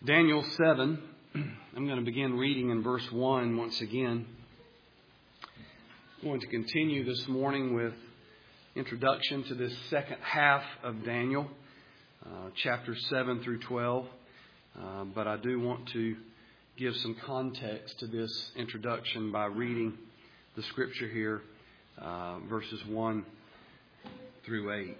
Daniel 7, I'm going to begin reading in verse 1 once again. I'm going to continue this morning with introduction to this second half of Daniel, chapters 7 through 12. But I do want to give some context to this introduction by reading the scripture here, verses 1 through 8.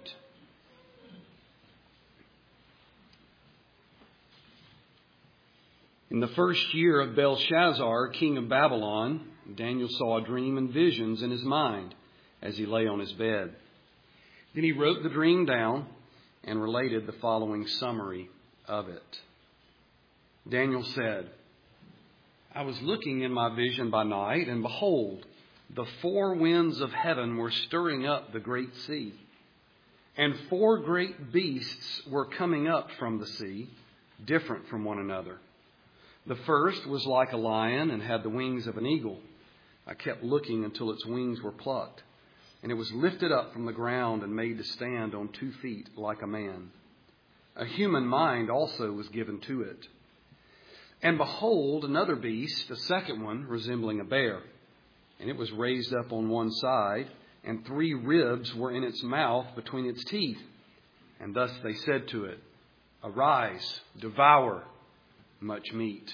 In the first year of Belshazzar, king of Babylon, Daniel saw a dream and visions in his mind as he lay on his bed. Then he wrote the dream down and related the following summary of it. Daniel said, I was looking in my vision by night, and behold, the four winds of heaven were stirring up the great sea. And four great beasts were coming up from the sea, different from one another. The first was like a lion and had the wings of an eagle. I kept looking until its wings were plucked, and it was lifted up from the ground and made to stand on 2 feet like a man. A human mind also was given to it. And behold, another beast, a second one, resembling a bear. And it was raised up on one side, and 3 ribs were in its mouth between its teeth. And thus they said to it, Arise, devour much meat.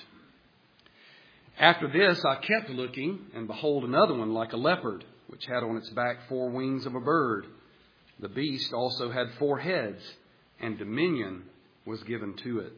After this I kept looking, and behold, another one like a leopard, which had on its back 4 wings of a bird. The beast also had 4 heads, and dominion was given to it.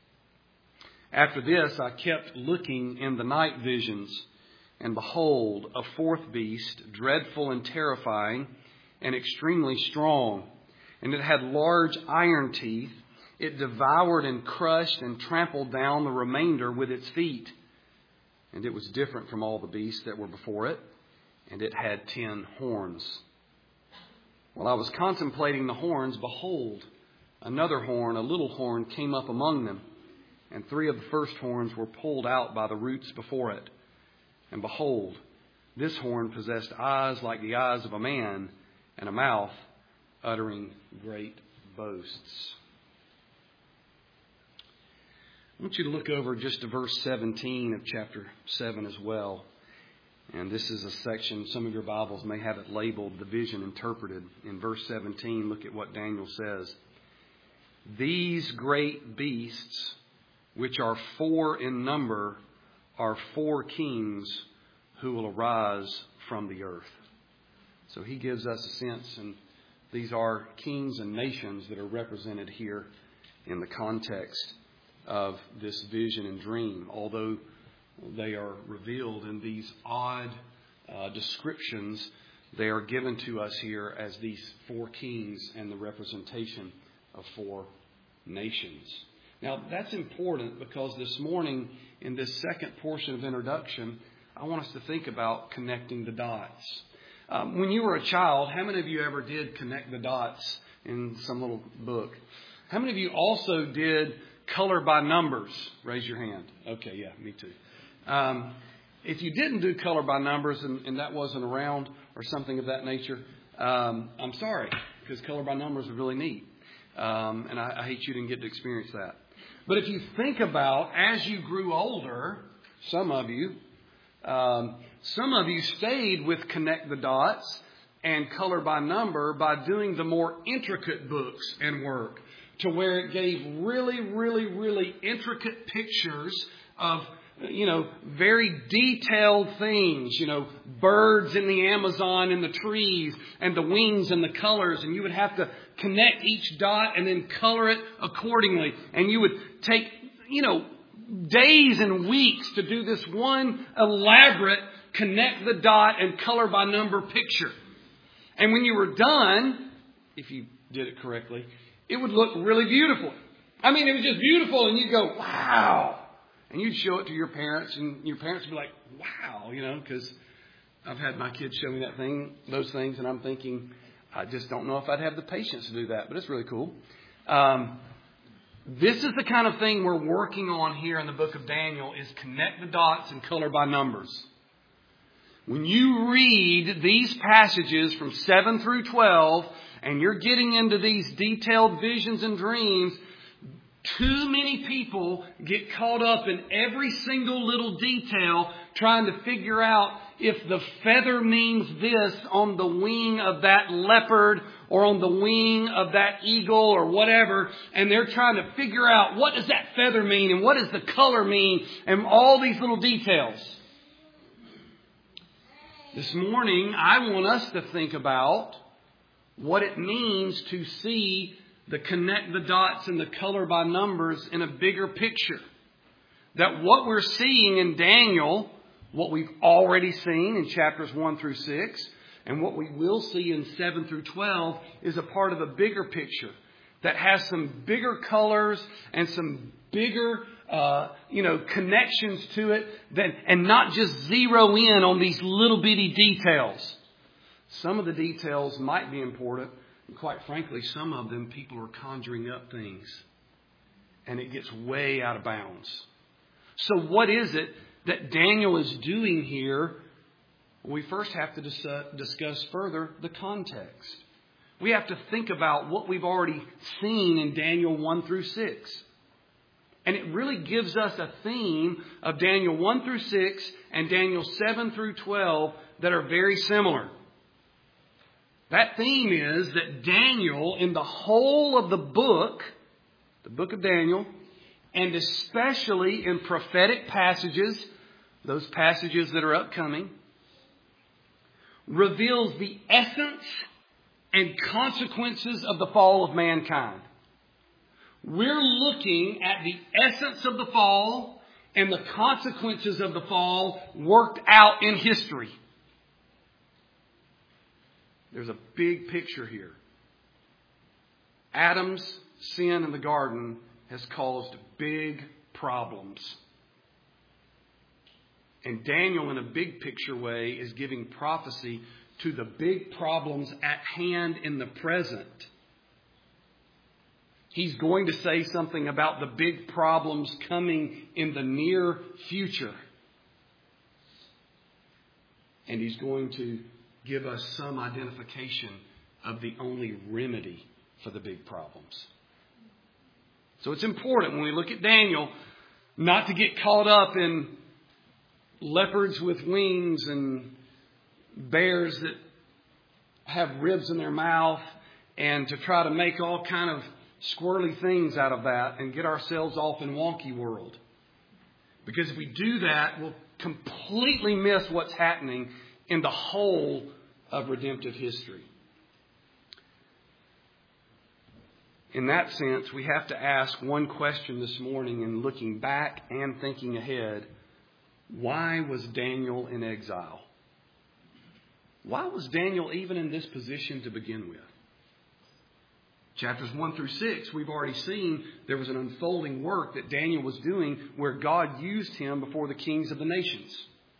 After this I kept looking in the night visions, and behold, a 4th beast, dreadful and terrifying, and extremely strong. And it had large iron teeth. It devoured and crushed and trampled down the remainder with its feet. And it was different from all the beasts that were before it, and it had 10 horns. While I was contemplating the horns, behold, another horn, a little horn, came up among them, and 3 of the first horns were pulled out by the roots before it. And behold, this horn possessed eyes like the eyes of a man, and a mouth uttering great boasts. I want you to look over just to verse 17 of chapter 7 as well. And this is a section, some of your Bibles may have it labeled, the vision interpreted. In verse 17, look at what Daniel says. These great beasts, which are 4 in number, are 4 kings who will arise from the earth. So he gives us a sense, and these are kings and nations that are represented here in the context of this vision and dream, although they are revealed in these odd descriptions. They are given to us here as these 4 kings and the representation of 4 nations. Now that's important because this morning in this second portion of introduction, I want us to think about connecting the dots. When you were a child, how many of you ever did connect the dots in some little book? How many of you also did color by numbers? Raise your hand. Okay, yeah, me too. If you didn't do color by numbers and that wasn't around or something of that nature, I'm sorry, because color by numbers are really neat. And I hate you didn't get to experience that. But if you think about as you grew older, some of you stayed with Connect the Dots and color by number by doing the more intricate books and work, to where it gave really, really, really intricate pictures of, very detailed things, birds in the Amazon and the trees and the wings and the colors. And you would have to connect each dot and then color it accordingly. And you would take, days and weeks to do this one elaborate connect the dot and color by number picture. And when you were done, if you did it correctly, it would look really beautiful. I mean, it was just beautiful, and you'd go, wow. And you'd show it to your parents, and your parents would be like, wow, because I've had my kids show me those things, and I'm thinking, I just don't know if I'd have the patience to do that, but it's really cool. This is the kind of thing we're working on here in the book of Daniel, is connect the dots and color by numbers. When you read these passages from 7 through 12, and you're getting into these detailed visions and dreams, Too many people get caught up in every single little detail trying to figure out if the feather means this on the wing of that leopard or on the wing of that eagle or whatever. And they're trying to figure out what does that feather mean and what does the color mean and all these little details. This morning, I want us to think about what it means to see the connect the dots and the color by numbers in a bigger picture. That what we're seeing in Daniel, what we've already seen in chapters 1 through 6, and what we will see in 7 through 12 is a part of a bigger picture that has some bigger colors and some bigger connections to it, and not just zero in on these little bitty details. Some of the details might be important. And quite frankly, some of them people are conjuring up things. And it gets way out of bounds. So what is it that Daniel is doing here? We first have to discuss further the context. We have to think about what we've already seen in Daniel 1 through 6. And it really gives us a theme of Daniel 1 through 6 and Daniel 7 through 12 that are very similar. That theme is that Daniel, in the whole of the book of Daniel, and especially in prophetic passages, those passages that are upcoming, reveals the essence and consequences of the fall of mankind. We're looking at the essence of the fall and the consequences of the fall worked out in history. There's a big picture here. Adam's sin in the garden has caused big problems. And Daniel, in a big picture way, is giving prophecy to the big problems at hand in the present. He's going to say something about the big problems coming in the near future. And he's going to give us some identification of the only remedy for the big problems. So it's important when we look at Daniel not to get caught up in leopards with wings and bears that have ribs in their mouth and to try to make all kind of squirrely things out of that and get ourselves off in wonky world. Because if we do that, we'll completely miss what's happening in the whole of redemptive history. In that sense, we have to ask one question this morning in looking back and thinking ahead. Why was Daniel in exile? Why was Daniel even in this position to begin with? Chapters 1 through 6, we've already seen there was an unfolding work that Daniel was doing where God used him before the kings of the nations.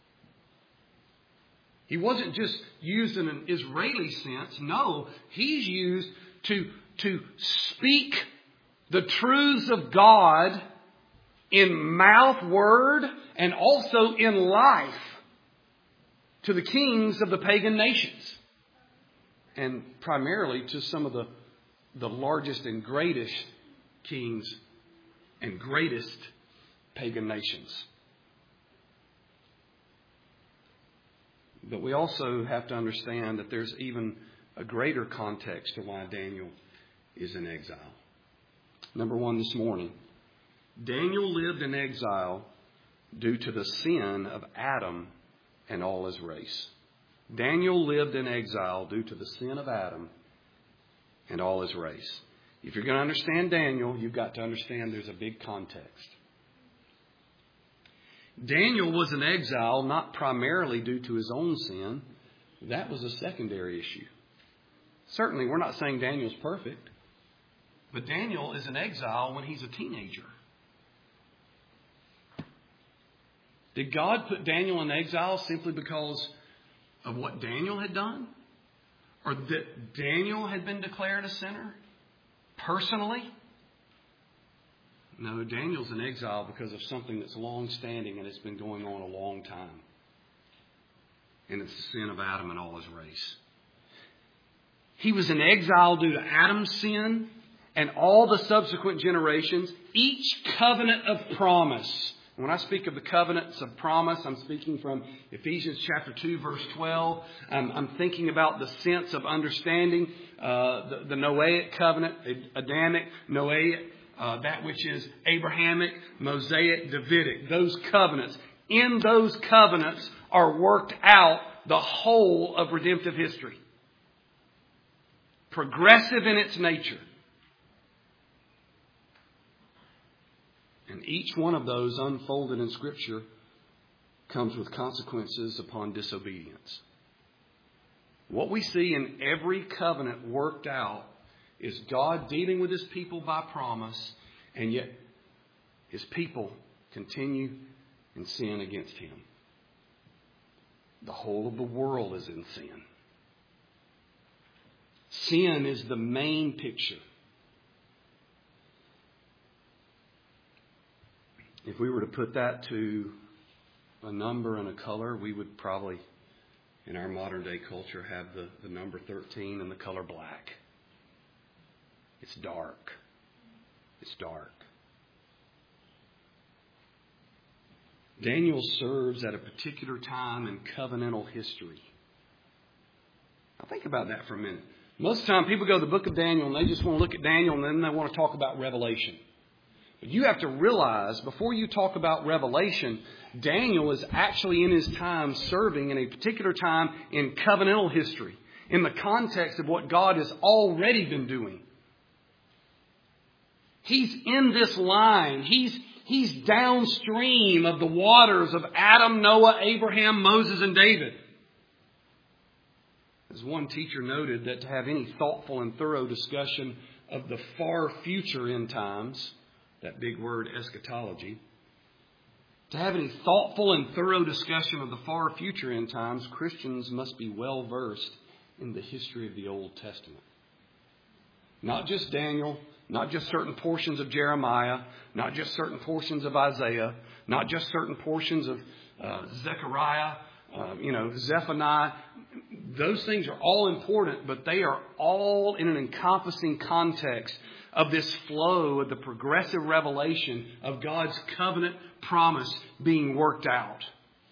He wasn't just used in an Israeli sense. No, he's used to speak the truths of God in mouth, word, and also in life to the kings of the pagan nations. And primarily to some of the largest and greatest kings and greatest pagan nations. But we also have to understand that there's even a greater context to why Daniel is in exile. Number one this morning, Daniel lived in exile due to the sin of Adam and all his race. Daniel lived in exile due to the sin of Adam and all his race. If you're going to understand Daniel, you've got to understand there's a big context. Daniel was in exile not primarily due to his own sin. That was a secondary issue. Certainly, we're not saying Daniel's perfect. But Daniel is in exile when he's a teenager. Did God put Daniel in exile simply because of what Daniel had done? Or that Daniel had been declared a sinner? Personally? No, Daniel's in exile because of something that's long-standing and it's been going on a long time. And it's the sin of Adam and all his race. He was in exile due to Adam's sin and all the subsequent generations, each covenant of promise. When I speak of the covenants of promise, I'm speaking from Ephesians chapter 2, verse 12. I'm thinking about the sense of understanding the Noahic covenant, Adamic, Noahic, that which is Abrahamic, Mosaic, Davidic. Those covenants. In those covenants are worked out the whole of redemptive history. Progressive in its nature. And each one of those unfolded in Scripture comes with consequences upon disobedience. What we see in every covenant worked out is God dealing with His people by promise, and yet His people continue in sin against Him. The whole of the world is in sin. Sin is the main picture. If we were to put that to a number and a color, we would probably, in our modern day culture, have the number 13 and the color black. It's dark. It's dark. Daniel serves at a particular time in covenantal history. Now think about that for a minute. Most of the time people go to the book of Daniel and they just want to look at Daniel and then they want to talk about Revelation. But you have to realize, before you talk about Revelation, Daniel is actually in his time serving in a particular time in covenantal history, in the context of what God has already been doing. He's in this line. He's downstream of the waters of Adam, Noah, Abraham, Moses, and David. As one teacher noted, that to have any thoughtful and thorough discussion of the far future end times, that big word eschatology, to have any thoughtful and thorough discussion of the far future end times, Christians must be well versed in the history of the Old Testament. Not just Daniel, not just certain portions of Jeremiah, not just certain portions of Isaiah, not just certain portions of Zechariah, Zephaniah. Those things are all important, but they are all in an encompassing context of this flow of the progressive revelation of God's covenant promise being worked out.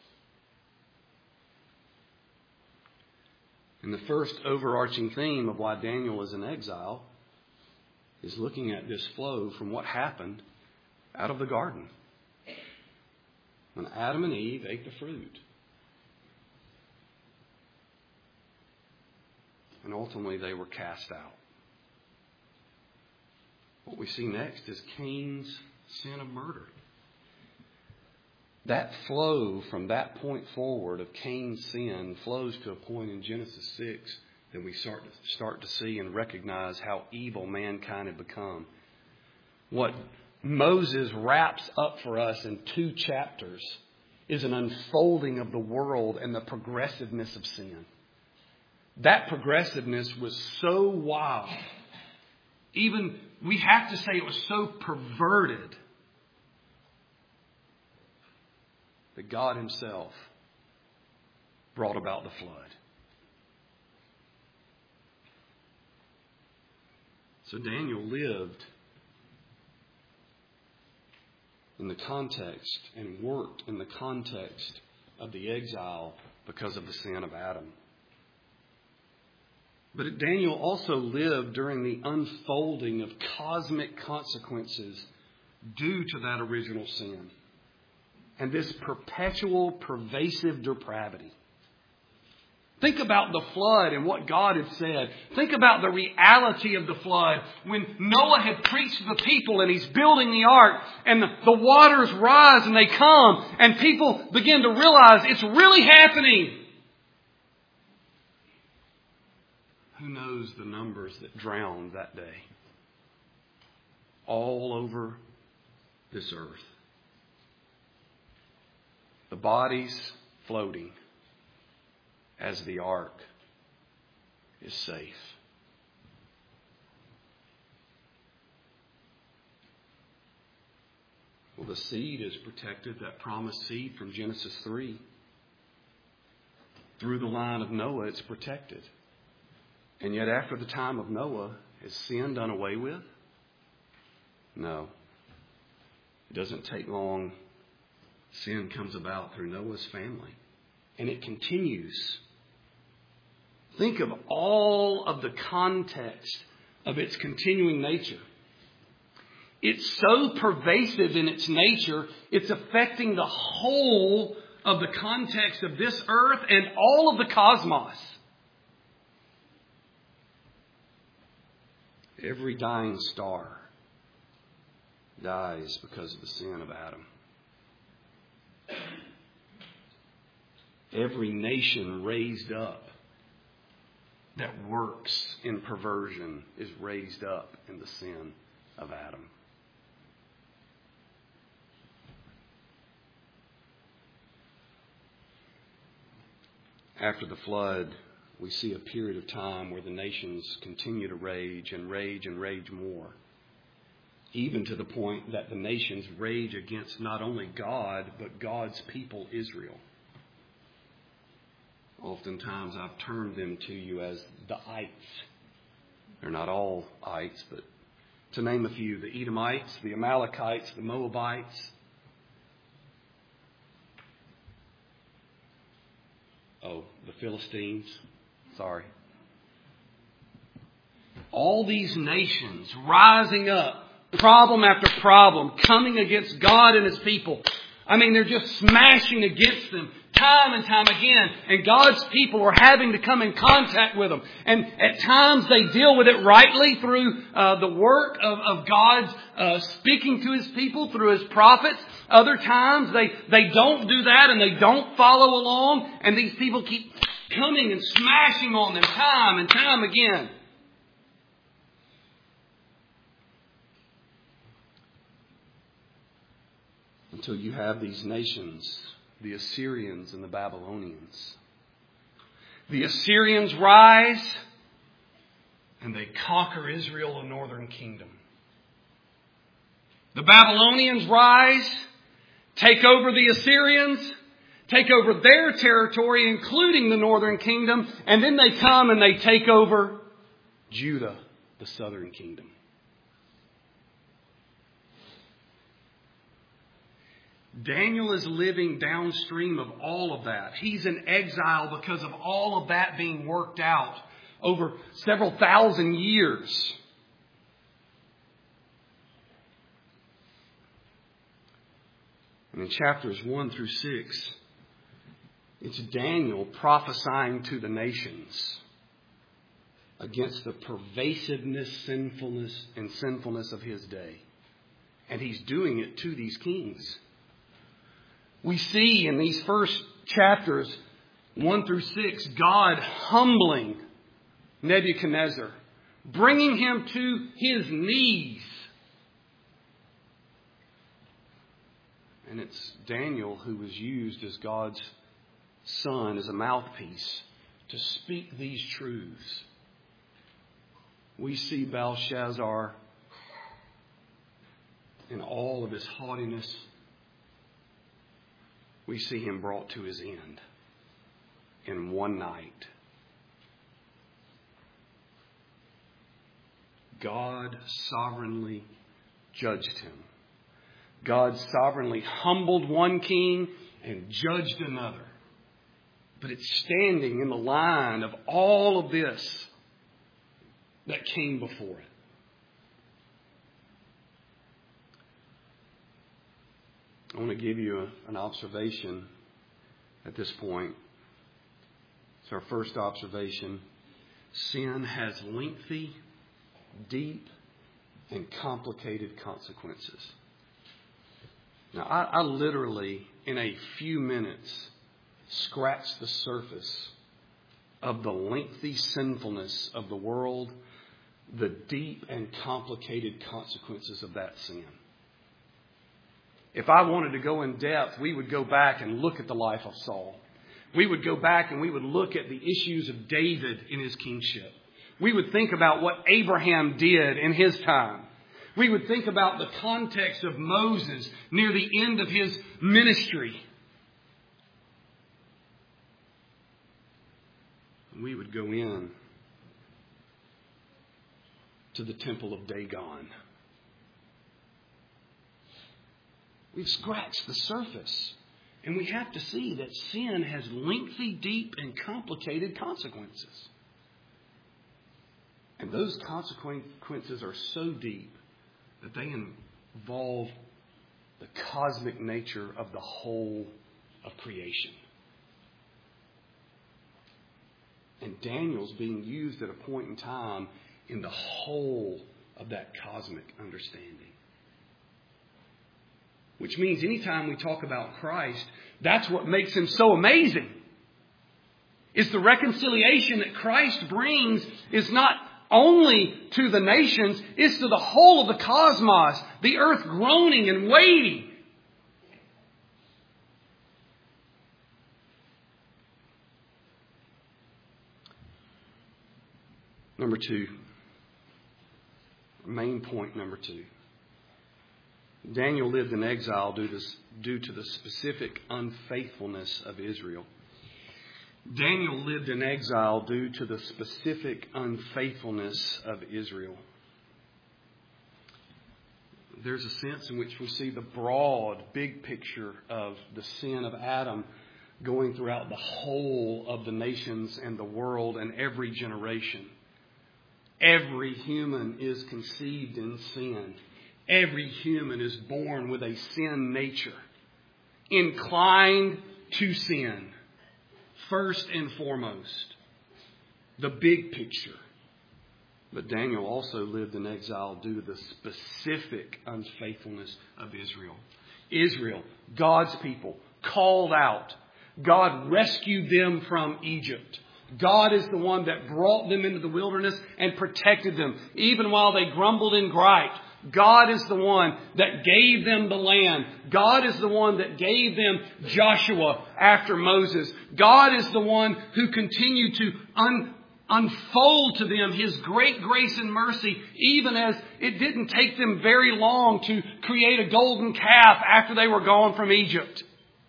And the first overarching theme of why Daniel is in exile is looking at this flow from what happened out of the garden when Adam and Eve ate the fruit. And ultimately they were cast out. What we see next is Cain's sin of murder. That flow from that point forward of Cain's sin flows to a point in Genesis 6 that we start to see and recognize how evil mankind had become. What Moses wraps up for us in 2 chapters is an unfolding of the world and the progressiveness of sin. That progressiveness was so wild. Even, we have to say it was so perverted that God Himself brought about the flood. So Daniel lived in the context and worked in the context of the exile because of the sin of Adam. But Daniel also lived during the unfolding of cosmic consequences due to that original sin and this perpetual, pervasive depravity. Think about the flood and what God had said. Think about the reality of the flood. When Noah had preached to the people and he's building the ark and the waters rise and they come and people begin to realize it's really happening. Who knows the numbers that drowned that day? All over this earth. The bodies floating as the ark is safe. Well, the seed is protected, that promised seed from Genesis 3. Through the line of Noah, it's protected. And yet after the time of Noah, is sin done away with? No. It doesn't take long. Sin comes about through Noah's family. And it continues. Think of all of the context of its continuing nature. It's so pervasive in its nature, it's affecting the whole of the context of this earth and all of the cosmos. Every dying star dies because of the sin of Adam. Every nation raised up that works in perversion is raised up in the sin of Adam. After the flood, we see a period of time where the nations continue to rage and rage and rage more. Even to the point that the nations rage against not only God, but God's people, Israel. Oftentimes I've termed them to you as the ites. They're not all ites, but to name a few, the Edomites, the Amalekites, the Moabites. Oh, the Philistines. Sorry. All these nations rising up, problem after problem, coming against God and His people. I mean, they're just smashing against them time and time again. And God's people are having to come in contact with them. And at times they deal with it rightly through the work of God speaking to His people through His prophets. Other times they don't do that and they don't follow along. And these people keep coming and smashing on them time and time again. Until you have these nations, the Assyrians and the Babylonians. The Assyrians rise and they conquer Israel, the northern kingdom. The Babylonians rise, take over the Assyrians, take over their territory, including the northern kingdom, and then they come and they take over Judah, the southern kingdom. Daniel is living downstream of all of that. He's in exile because of all of that being worked out over several thousand years. And in chapters 1 through 6, it's Daniel prophesying to the nations against the pervasiveness, sinfulness of his day. And he's doing it to these kings. We see in these first chapters, 1 through 6, God humbling Nebuchadnezzar, bringing him to his knees. And it's Daniel who was used as God's son, as a mouthpiece, to speak these truths. We see Belshazzar in all of his haughtiness. We see him brought to his end in one night. God sovereignly judged him. God sovereignly humbled one king and judged another. But it's standing in the line of all of this that came before it. I want to give you an observation at this point. It's our first observation. Sin has lengthy, deep, and complicated consequences. Now, I literally, in a few minutes, scratched the surface of the lengthy sinfulness of the world, the deep and complicated consequences of that sin. If I wanted to go in depth, we would go back and look at the life of Saul. We would go back and we would look at the issues of David in his kingship. We would think about what Abraham did in his time. We would think about the context of Moses near the end of his ministry. We would go in to the temple of Dagon We've scratched the surface. And we have to see that sin has lengthy, deep, and complicated consequences. And those consequences are so deep that they involve the cosmic nature of the whole of creation. And Daniel's being used at a point in time in the whole of that cosmic understanding. Which means anytime we talk about Christ, that's what makes him so amazing. Is the reconciliation that Christ brings is not only to the nations, it's to the whole of the cosmos, the earth groaning and waiting. Number 2. Main point number 2. Daniel lived in exile due to the specific unfaithfulness of Israel. Daniel lived in exile due to the specific unfaithfulness of Israel. There's a sense in which we see the broad, big picture of the sin of Adam going throughout the whole of the nations and the world and every generation. Every human is conceived in sin. Every human is born with a sin nature, inclined to sin. First and foremost, the big picture. But Daniel also lived in exile due to the specific unfaithfulness of Israel. Israel, God's people, called out. God rescued them from Egypt. God is the one that brought them into the wilderness and protected them, even while they grumbled and griped. God is the one that gave them the land. God is the one that gave them Joshua after Moses. God is the one who continued to unfold to them His great grace and mercy, even as it didn't take them very long to create a golden calf after they were gone from Egypt.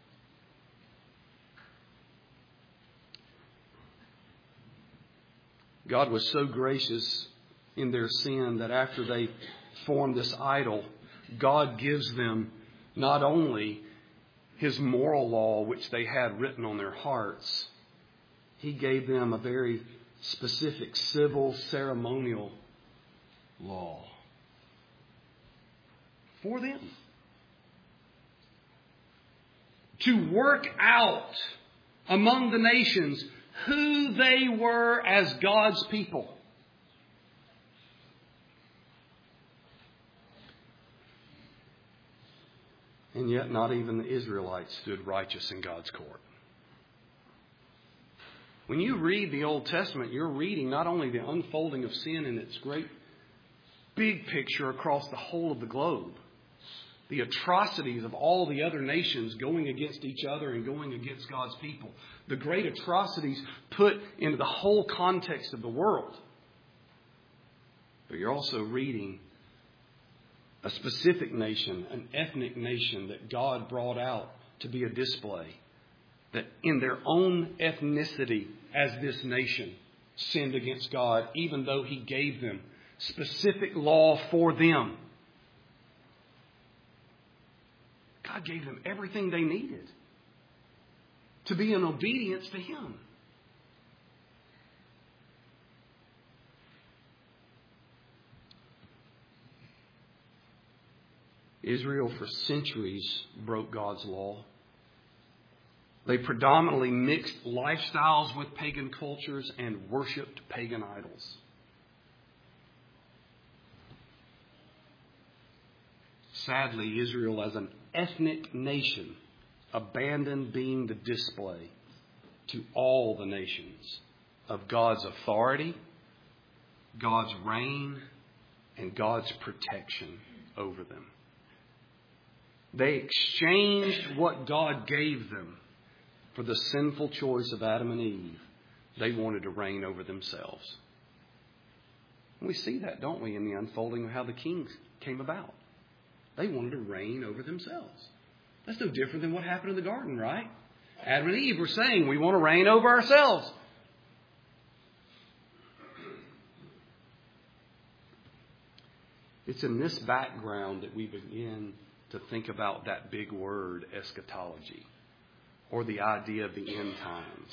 God was so gracious in their sin that after they formed this idol, God gives them not only His moral law, which they had written on their hearts, He gave them a very specific civil ceremonial law for them to work out among the nations who they were as God's people. And yet not even the Israelites stood righteous in God's court. When you read the Old Testament, you're reading not only the unfolding of sin in its great big picture across the whole of the globe, the atrocities of all the other nations going against each other and going against God's people, the great atrocities put into the whole context of the world. But you're also reading a specific nation, an ethnic nation that God brought out to be a display. That in their own ethnicity as this nation sinned against God, even though He gave them specific law for them. God gave them everything they needed to be in obedience to Him. Israel for centuries broke God's law. They predominantly mixed lifestyles with pagan cultures and worshipped pagan idols. Sadly, Israel as an ethnic nation abandoned being the display to all the nations of God's authority, God's reign, and God's protection over them. They exchanged what God gave them for the sinful choice of Adam and Eve. They wanted to reign over themselves. And we see that, don't we, in the unfolding of how the kings came about. They wanted to reign over themselves. That's no different than what happened in the garden, right? Adam and Eve were saying, we want to reign over ourselves. It's in this background that we begin to think about that big word, eschatology, or the idea of the end times.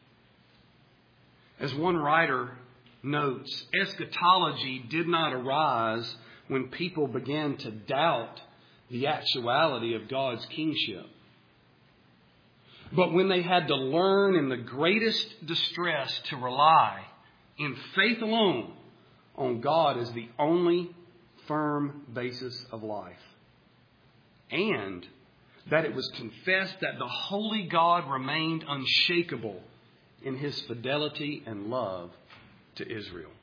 As one writer notes, eschatology did not arise when people began to doubt the actuality of God's kingship, but when they had to learn in the greatest distress to rely in faith alone on God as the only firm basis of life. And that it was confessed that the holy God remained unshakable in His fidelity and love to Israel.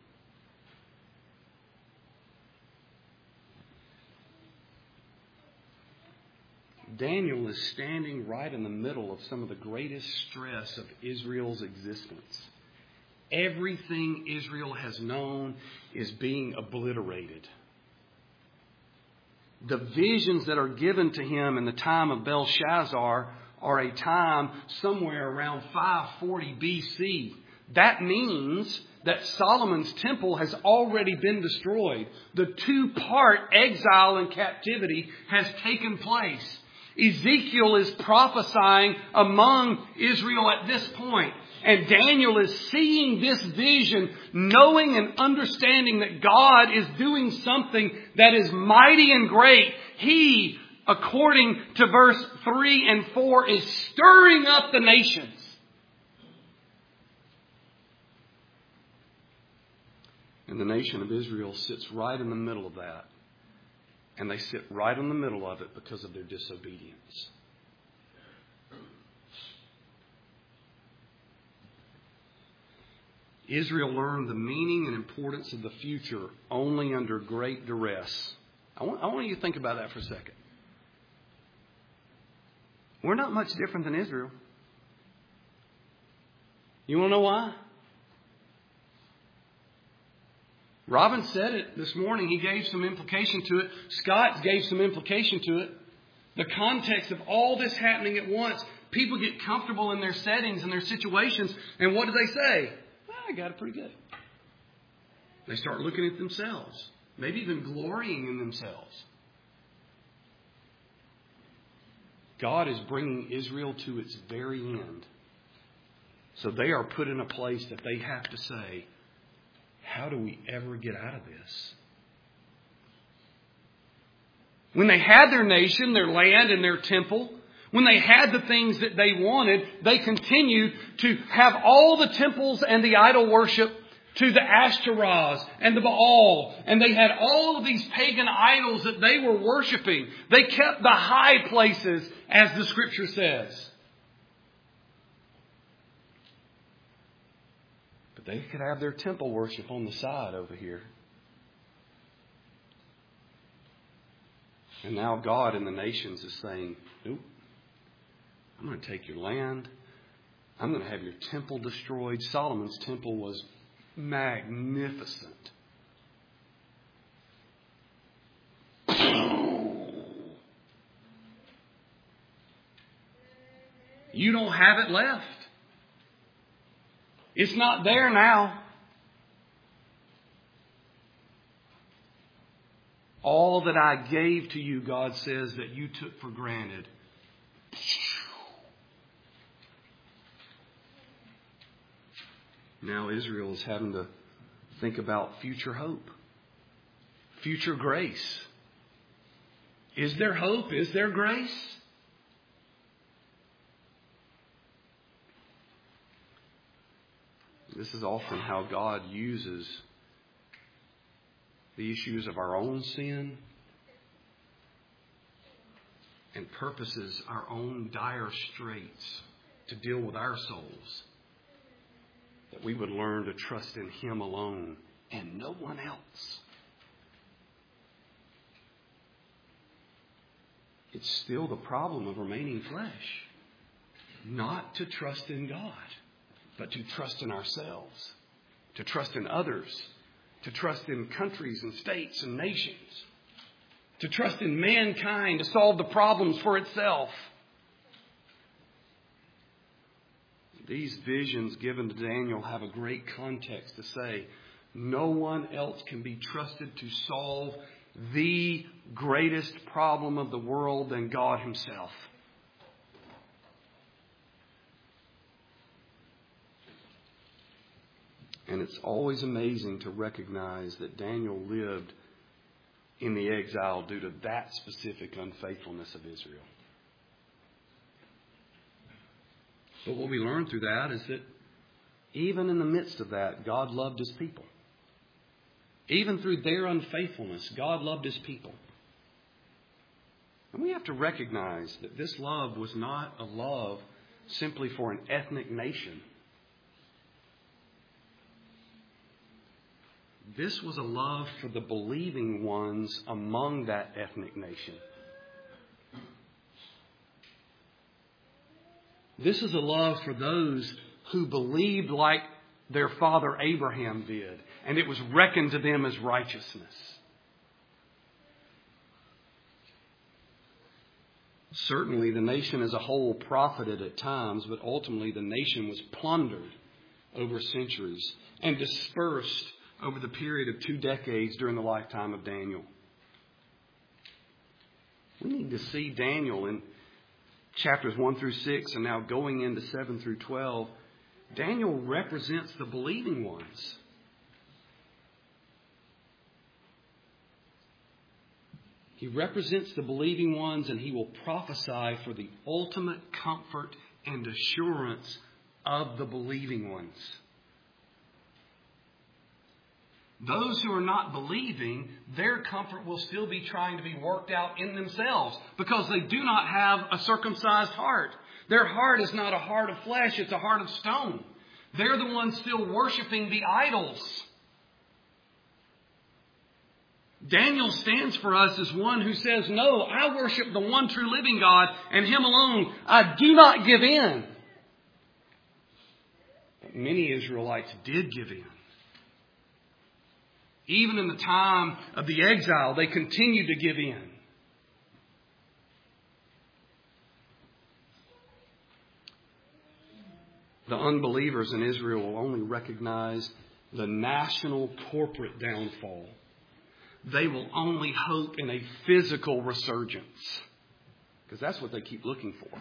Daniel is standing right in the middle of some of the greatest stress of Israel's existence. Everything Israel has known is being obliterated. The visions that are given to him in the time of Belshazzar are a time somewhere around 540 BC. That means that Solomon's temple has already been destroyed. The two-part exile and captivity has taken place. Ezekiel is prophesying among Israel at this point. And Daniel is seeing this vision, knowing and understanding that God is doing something that is mighty and great. He, according to verse 3 and 4, is stirring up the nations. And the nation of Israel sits right in the middle of that. And they sit right in the middle of it because of their disobedience. Israel learned the meaning and importance of the future only under great duress. I want you to think about that for a second. We're not much different than Israel. You want to know why? Robin said it this morning. He gave some implication to it. Scott gave some implication to it. The context of all this happening at once. People get comfortable in their settings and their situations. And what do they say? I got it pretty good. They start looking at themselves. Maybe even glorying in themselves. God is bringing Israel to its very end. So they are put in a place that they have to say, how do we ever get out of this? When they had their nation, their land, and their temple, when they had the things that they wanted, they continued to have all the temples and the idol worship to the Ashtoreths and the Baal. And they had all of these pagan idols that they were worshiping. They kept the high places, as the Scripture says. But they could have their temple worship on the side over here. And now God in the nations is saying, nope. I'm going to take your land. I'm going to have your temple destroyed. Solomon's temple was magnificent. You don't have it left. It's not there now. All that I gave to you, God says, that you took for granted. Now Israel is having to think about future hope, future grace. Is there hope? Is there grace? This is often how God uses the issues of our own sin and purposes our own dire straits to deal with our souls. That we would learn to trust in Him alone and no one else. It's still the problem of remaining flesh. Not to trust in God, but to trust in ourselves. To trust in others. To trust in countries and states and nations. To trust in mankind to solve the problems for itself. These visions given to Daniel have a great context to say no one else can be trusted to solve the greatest problem of the world than God Himself. And it's always amazing to recognize that Daniel lived in the exile due to that specific unfaithfulness of Israel. But what we learn through that is that even in the midst of that, God loved His people. Even through their unfaithfulness, God loved His people. And we have to recognize that this love was not a love simply for an ethnic nation. This was a love for the believing ones among that ethnic nation. This is a love for those who believed like their father Abraham did, and it was reckoned to them as righteousness. Certainly, the nation as a whole profited at times, but ultimately the nation was plundered over centuries and dispersed over the period of 2 decades during the lifetime of Daniel. We need to see Daniel in chapters 1 through 6 and now going into 7 through 12. Daniel represents the believing ones. He represents the believing ones, and he will prophesy for the ultimate comfort and assurance of the believing ones. Those who are not believing, their comfort will still be trying to be worked out in themselves because they do not have a circumcised heart. Their heart is not a heart of flesh, it's a heart of stone. They're the ones still worshiping the idols. Daniel stands for us as one who says, no, I worship the one true living God and Him alone. I do not give in. But many Israelites did give in. Even in the time of the exile, they continued to give in. The unbelievers in Israel will only recognize the national corporate downfall. They will only hope in a physical resurgence, because that's what they keep looking for.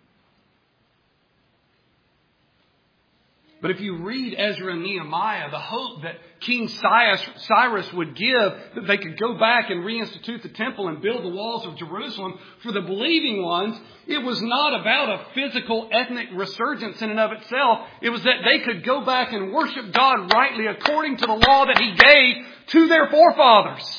But if you read Ezra and Nehemiah, the hope that King Cyrus would give that they could go back and reinstitute the temple and build the walls of Jerusalem for the believing ones, it was not about a physical ethnic resurgence in and of itself. It was that they could go back and worship God rightly according to the law that He gave to their forefathers.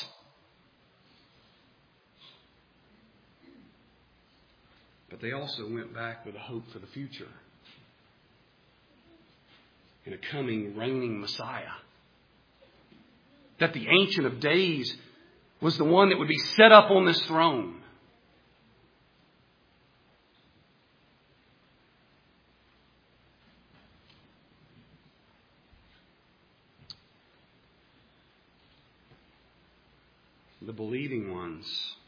But they also went back with a hope for the future. In a coming reigning Messiah. That the Ancient of Days was the one that would be set up on this throne. The believing ones,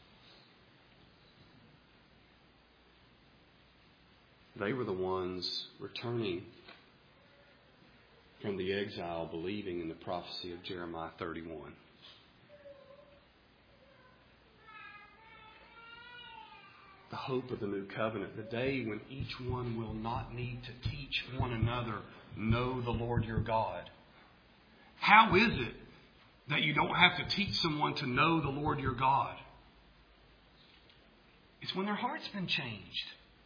they were the ones returning from the exile, believing in the prophecy of Jeremiah 31. The hope of the new covenant, the day when each one will not need to teach one another, know the Lord your God. How is it that you don't have to teach someone to know the Lord your God? It's when their heart's been changed.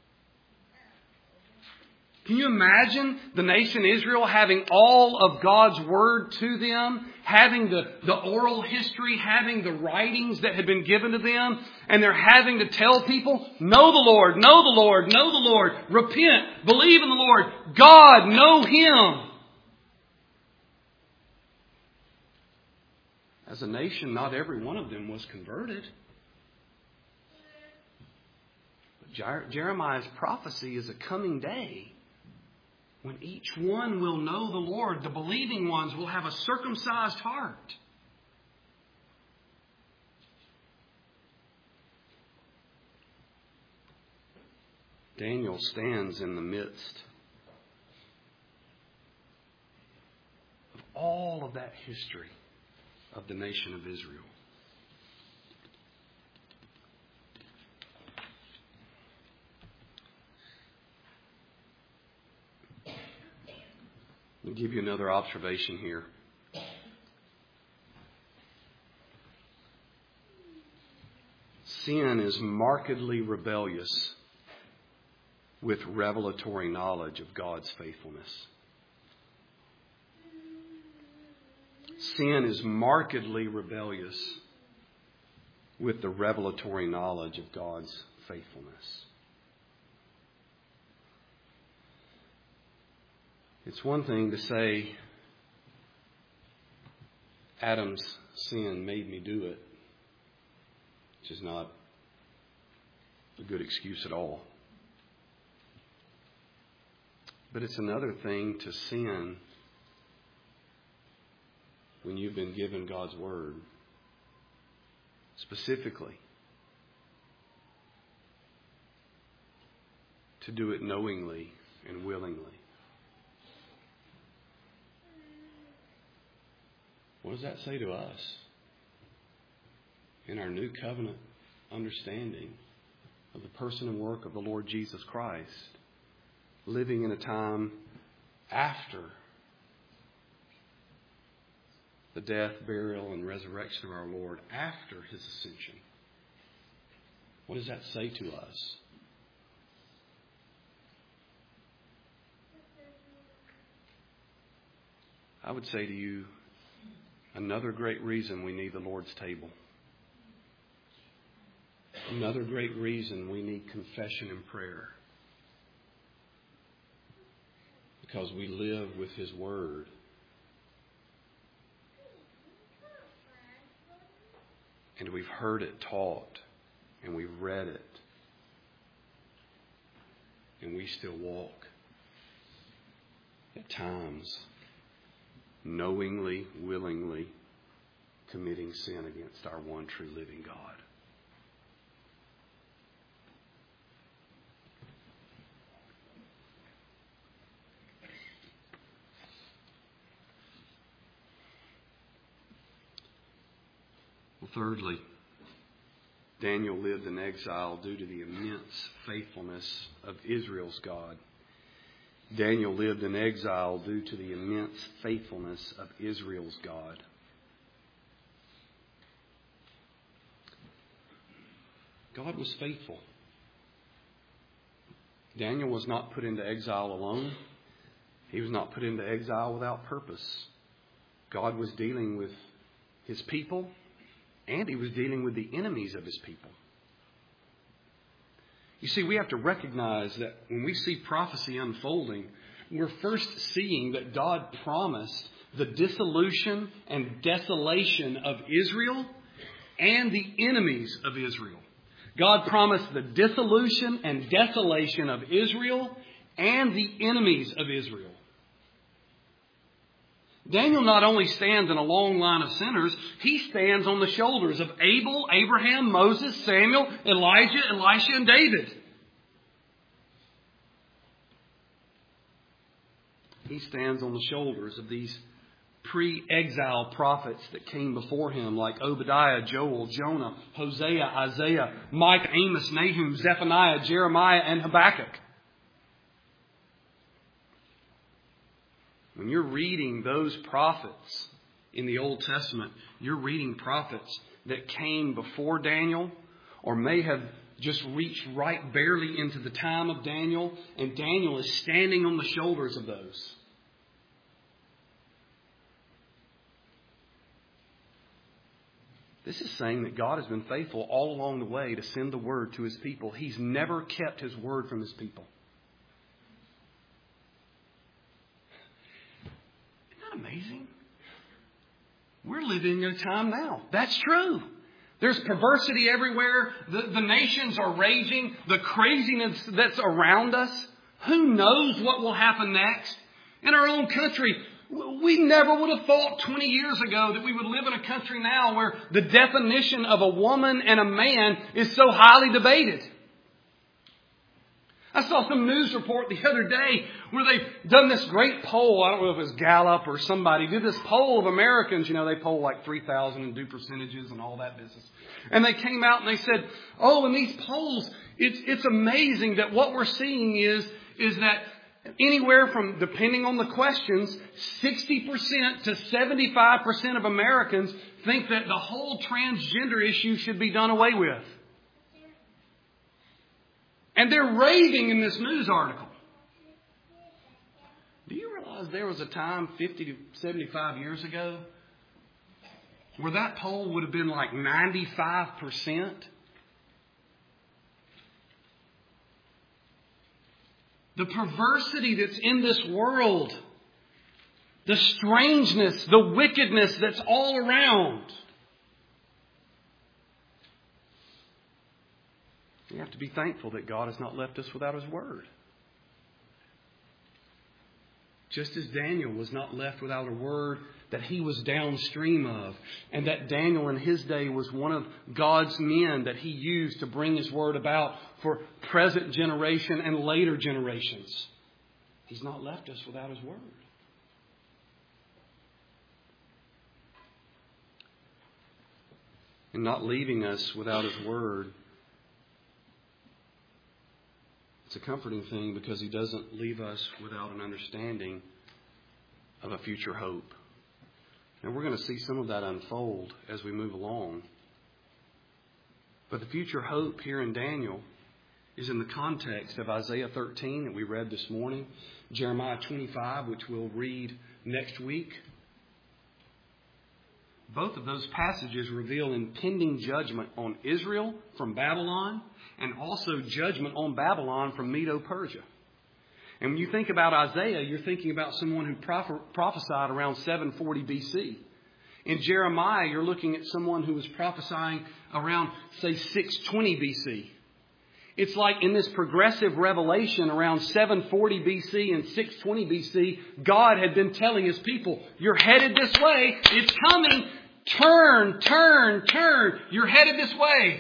Can you imagine the nation Israel having all of God's Word to them, having the oral history, having the writings that had been given to them, and they're having to tell people, know the Lord, know the Lord, know the Lord, repent, believe in the Lord, God, know Him. As a nation, not every one of them was converted. But Jeremiah's prophecy is a coming day when each one will know the Lord. The believing ones will have a circumcised heart. Daniel stands in the midst of all of that history of the nation of Israel. I'll give you another observation here. Sin is markedly rebellious with revelatory knowledge of God's faithfulness. Sin is markedly rebellious with the revelatory knowledge of God's faithfulness. It's one thing to say, Adam's sin made me do it, which is not a good excuse at all. But it's another thing to sin when you've been given God's Word, specifically, to do it knowingly and willingly. What does that say to us in our new covenant understanding of the person and work of the Lord Jesus Christ, living in a time after the death, burial, and resurrection of our Lord, after His ascension? What does that say to us? I would say to you, another great reason we need the Lord's table. Another great reason we need confession and prayer. Because we live with His Word. And we've heard it taught. And we've read it. And we still walk, at times, knowingly, willingly committing sin against our one true living God. Well, thirdly, Daniel lived in exile due to the immense faithfulness of Israel's God. Daniel lived in exile due to the immense faithfulness of Israel's God. God was faithful. Daniel was not put into exile alone. He was not put into exile without purpose. God was dealing with His people, and He was dealing with the enemies of His people. You see, we have to recognize that when we see prophecy unfolding, we're first seeing that God promised the dissolution and desolation of Israel and the enemies of Israel. God promised the dissolution and desolation of Israel and the enemies of Israel. Daniel not only stands in a long line of sinners, he stands on the shoulders of Abel, Abraham, Moses, Samuel, Elijah, Elisha, and David. He stands on the shoulders of these pre-exile prophets that came before him, like Obadiah, Joel, Jonah, Hosea, Isaiah, Micah, Amos, Nahum, Zephaniah, Jeremiah, and Habakkuk. When you're reading those prophets in the Old Testament, you're reading prophets that came before Daniel or may have just reached right barely into the time of Daniel, and Daniel is standing on the shoulders of those. This is saying that God has been faithful all along the way to send the word to His people. He's never kept His word from His people. Amazing. We're living in a time now. That's true. There's perversity everywhere. The nations are raging. The craziness that's around us. Who knows what will happen next? In our own country, we never would have thought 20 years ago that we would live in a country now where the definition of a woman and a man is so highly debated. I saw some news report the other day where they've done this great poll. I don't know if it was Gallup or somebody did this poll of Americans. You know, they poll like 3,000 and do percentages and all that business. And they came out and they said, in these polls, it's amazing that what we're seeing is that Anywhere from, depending on the questions, 60% to 75% of Americans think that the whole transgender issue should be done away with. And they're raving in this news article. Do you realize there was a time 50 to 75 years ago where that poll would have been like 95%? The perversity that's in this world, the strangeness, the wickedness that's all around. We have to be thankful that God has not left us without His Word. Just as Daniel was not left without a word that he was downstream of. And that Daniel in his day was one of God's men that He used to bring His word about for present generation and later generations. He's not left us without His word. And not leaving us without His word, it's a comforting thing because He doesn't leave us without an understanding of a future hope. And we're going to see some of that unfold as we move along. But the future hope here in Daniel is in the context of Isaiah 13 that we read this morning, Jeremiah 25, which we'll read next week. Both of those passages reveal impending judgment on Israel from Babylon and also judgment on Babylon from Medo-Persia. And when you think about Isaiah, you're thinking about someone who prophesied around 740 BC. In Jeremiah, you're looking at someone who was prophesying around, say, 620 BC. It's like in this progressive revelation around 740 BC and 620 BC, God had been telling His people, you're headed this way. It's coming. Turn, turn, turn. You're headed this way.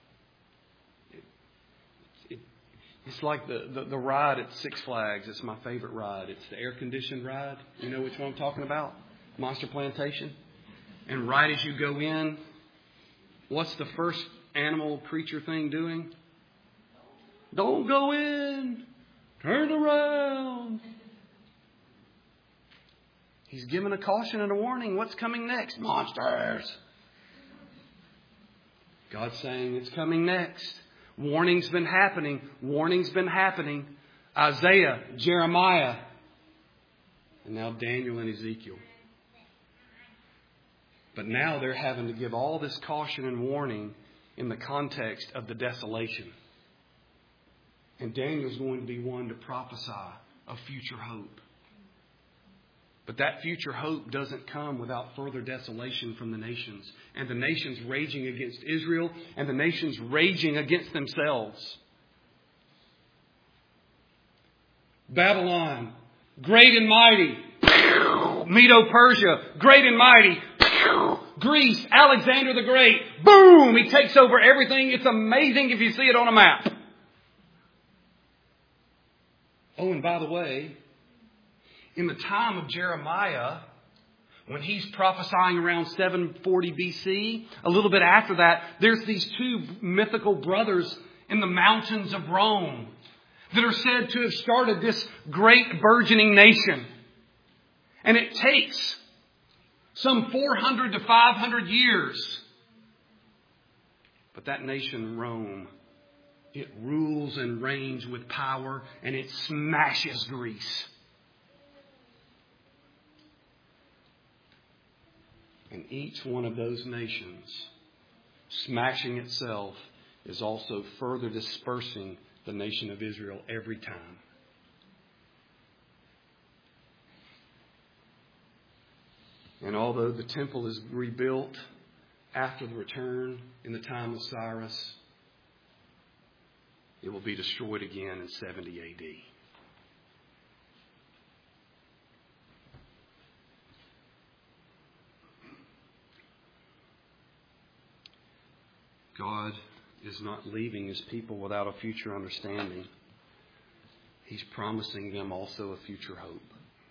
It's like the ride at Six Flags. It's my favorite ride. It's the air-conditioned ride. You know which one I'm talking about? Monster Plantation. And right as you go in, what's the first animal creature thing doing? Don't go in. Turn around. He's given a caution and a warning. What's coming next? Monsters. God's saying it's coming next. Warning's been happening. Warning's been happening. Isaiah, Jeremiah, and now Daniel and Ezekiel. But now they're having to give all this caution and warning in the context of the desolation. And Daniel's going to be one to prophesy of future hope. But that future hope doesn't come without further desolation from the nations. And the nations raging against Israel and the nations raging against themselves. Babylon, great and mighty. Medo-Persia, great and mighty. Greece, Alexander the Great. Boom! He takes over everything. It's amazing if you see it on a map. Oh, and by the way, in the time of Jeremiah, when he's prophesying around 740 BC, a little bit after that, there's these two mythical brothers in the mountains of Rome that are said to have started this great burgeoning nation. And it takes some 400 to 500 years. But that nation, Rome, it rules and reigns with power, and it smashes Greece. And each one of those nations, smashing itself, is also further dispersing the nation of Israel every time. And although the temple is rebuilt after the return in the time of Cyrus, it will be destroyed again in 70 AD. God is not leaving His people without a future understanding. He's promising them also a future hope.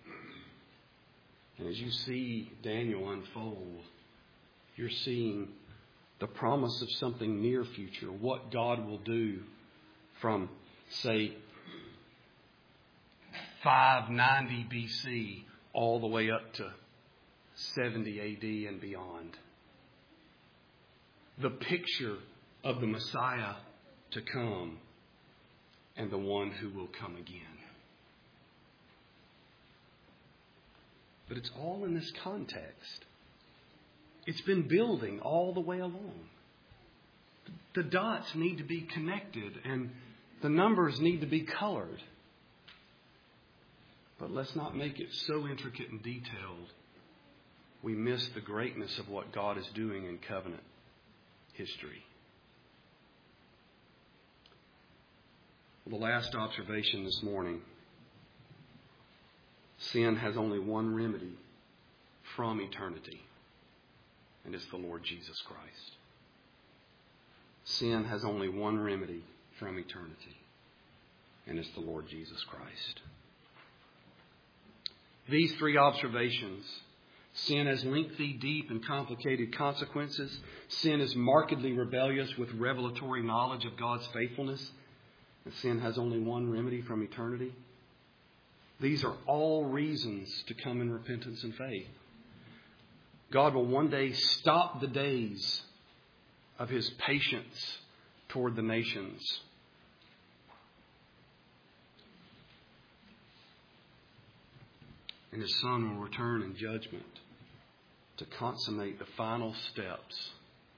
And as you see Daniel unfold, you're seeing the promise of something near future, what God will do from, say, 590 BC all the way up to 70 AD and beyond. The picture of the Messiah to come and the one who will come again. But it's all in this context. It's been building all the way along. The dots need to be connected and the numbers need to be colored. But let's not make it so intricate and detailed we miss the greatness of what God is doing in covenant history. The last observation this morning. Sin has only one remedy from eternity, and it's the Lord Jesus Christ. Sin has only one remedy from eternity, and it's the Lord Jesus Christ. These three observations: sin has lengthy, deep, and complicated consequences. Sin is markedly rebellious with revelatory knowledge of God's faithfulness. And sin has only one remedy from eternity. These are all reasons to come in repentance and faith. God will one day stop the days of His patience toward the nations. And His Son will return in judgment to consummate the final steps,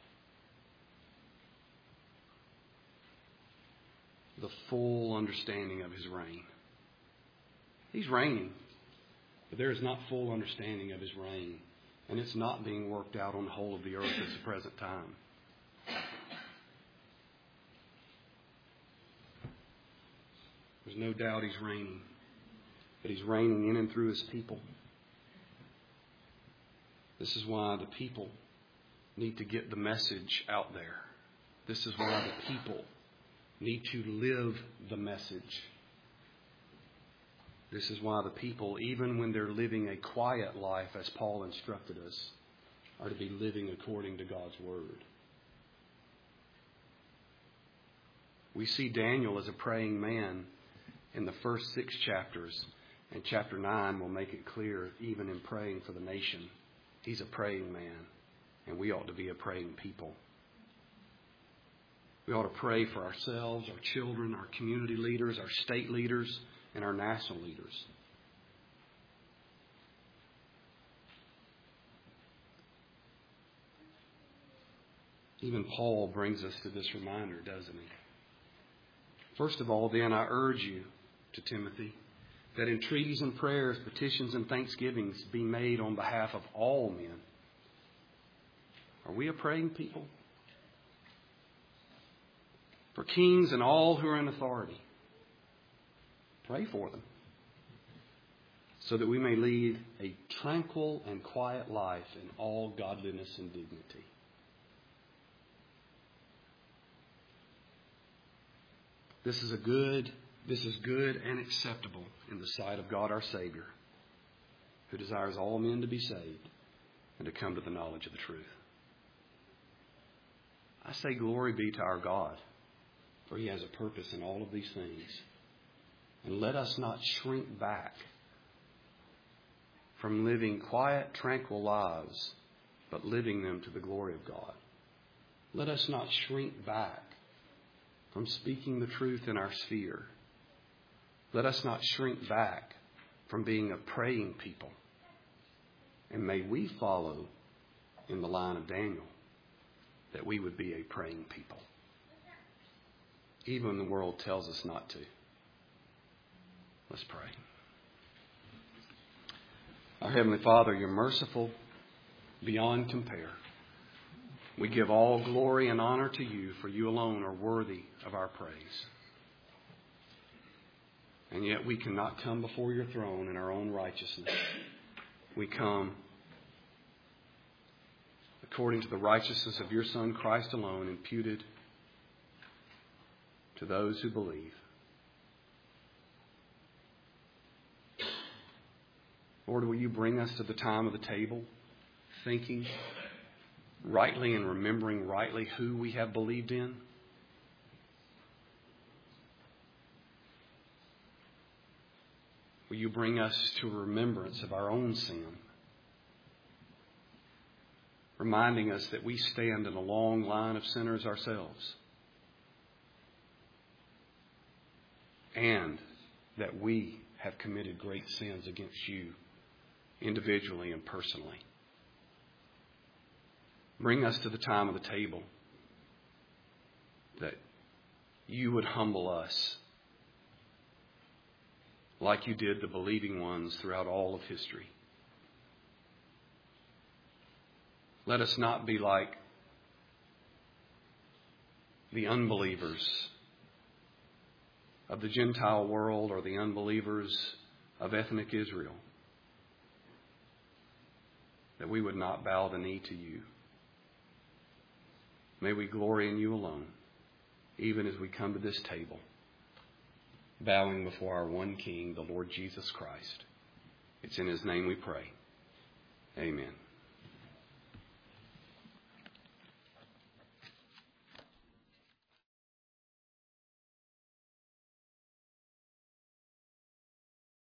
the full understanding of His reign. He's reigning, but there is not full understanding of His reign, and it's not being worked out on the whole of the earth at the present time. There's no doubt He's reigning, but He's reigning in and through His people. This is why the people need to get the message out there. This is why the people need to live the message. This is why the people, even when they're living a quiet life, as Paul instructed us, are to be living according to God's Word. We see Daniel as a praying man in the first 6 chapters, and chapter 9 will make it clear, even in praying for the nation, he's a praying man, and we ought to be a praying people. We ought to pray for ourselves, our children, our community leaders, our state leaders, and our national leaders. Even Paul brings us to this reminder, doesn't he? First of all, then, I urge you, to Timothy, that entreaties and prayers, petitions and thanksgivings be made on behalf of all men. Are we a praying people? For kings and all who are in authority. Pray for them, so that we may lead a tranquil and quiet life in all godliness and dignity. This is good and acceptable in the sight of God our Savior, who desires all men to be saved and to come to the knowledge of the truth. I say glory be to our God, for He has a purpose in all of these things. And let us not shrink back from living quiet, tranquil lives, but living them to the glory of God. Let us not shrink back from speaking the truth in our sphere. Let us not shrink back from being a praying people. And may we follow in the line of Daniel, that we would be a praying people, even when the world tells us not to. Let's pray. Our Heavenly Father, You're merciful beyond compare. We give all glory and honor to You, for You alone are worthy of our praise. And yet we cannot come before Your throne in our own righteousness. We come according to the righteousness of Your Son, Christ alone, imputed to those who believe. Lord, will You bring us to the time of the table, thinking rightly and remembering rightly who we have believed in? Will you bring us to a remembrance of our own sin, reminding us that we stand in a long line of sinners ourselves, and that we have committed great sins against you individually and personally. Bring us to the time of the table that you would humble us like you did the believing ones throughout all of history. Let us not be like the unbelievers of the Gentile world or the unbelievers of ethnic Israel, that we would not bow the knee to you. May we glory in you alone, even as we come to this table, bowing before our one King, the Lord Jesus Christ. It's in his name we pray. Amen.